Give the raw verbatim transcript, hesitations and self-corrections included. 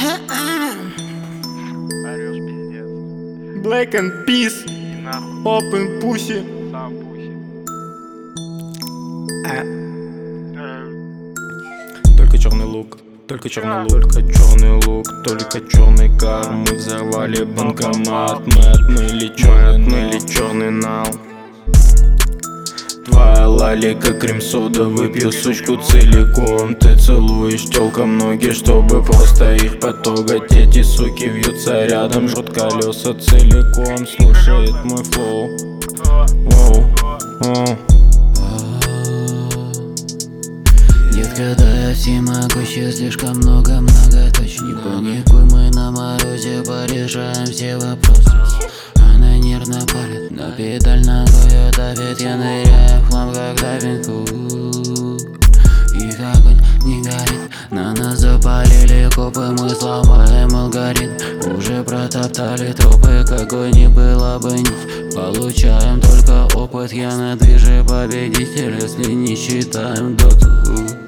Орёшь, пиздец. Black and Peace, И нахуй, Open Pussy. сам пуси. А. Э, Только черный лук, только черный лук, только черный лук, только черный кар. Мы взорвали банкомат, мы отмыли черный, отмыли черный нал. Твоя лалика крем-сода, выпью сучку целиком. Ты целуешь тёлкам ноги, чтобы просто их потрогать. Эти суки вьются рядом, жжет колеса целиком. Слушает мой флоу. Воу, воу. Детка, да я всемогущий, слишком много многоточий. Паникуй, мы на морозе порешаем все вопросы. Она нервно палит, на педаль ногою давит. Я ныряю в хлам, как дайвинг. Их огонь не горит, на нас запалили копы. Мы сломаем алгоритм, уже протоптали тропы. Какой не было бы нить, получаем только опыт. Я на движе победитель, если не считаем доту.